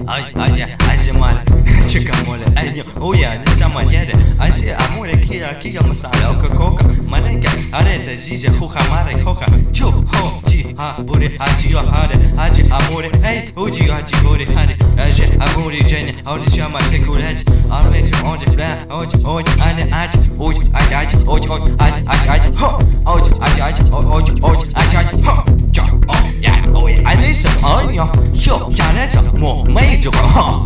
Aje male, chica mole, ayo, oya, nishama yere, aje amore kia masala, coca, maneka, arete, zije, hoja mare, hoja, chu, ho, ji, ha, bure, haji, yo, hare, aje amore, hey, uji, haji, bure, hare, aje amore, jene, auli chama, te courage, almete, onde, bla, oje, ane, aje, oje, aje, oje, aje, ho, oje, aje, ho, ja, oh, yeah, oh, yeah, I listen, oh, yo, ya, let's more, major, huh?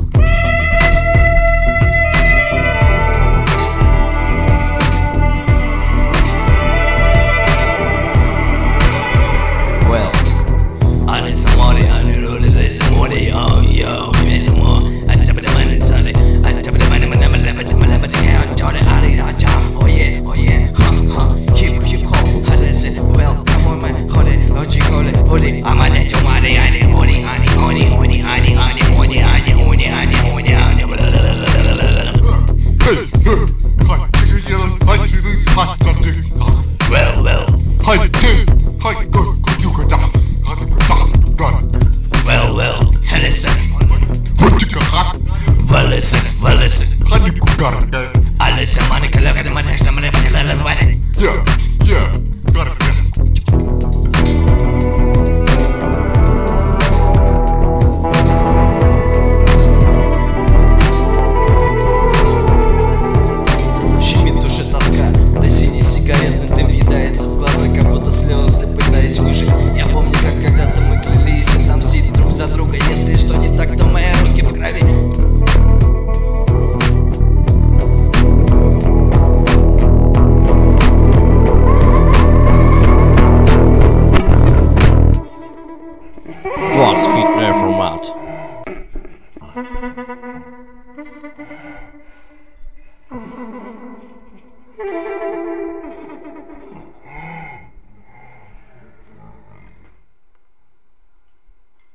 Well, I need some money, I need really need some money, oh yo, give me some more. I tap the money, sonny. I tap the money, my left, my left, hand, Johnny, I oh yeah, keep calm, I listen, well, come on, man, hold it, I'm a net of money, I need money, well, listen. Well, listen. Listen, money, look at the money, next time, Yeah, got it. Щемит душе тоска, до синий сигаретный дым въедается в глаза, как будто слезы, пытаясь выжить. Я помню, как когда-то мы клялись отомстить друг за друга. Если что не так, то мои руки в крови. Was fit reformat.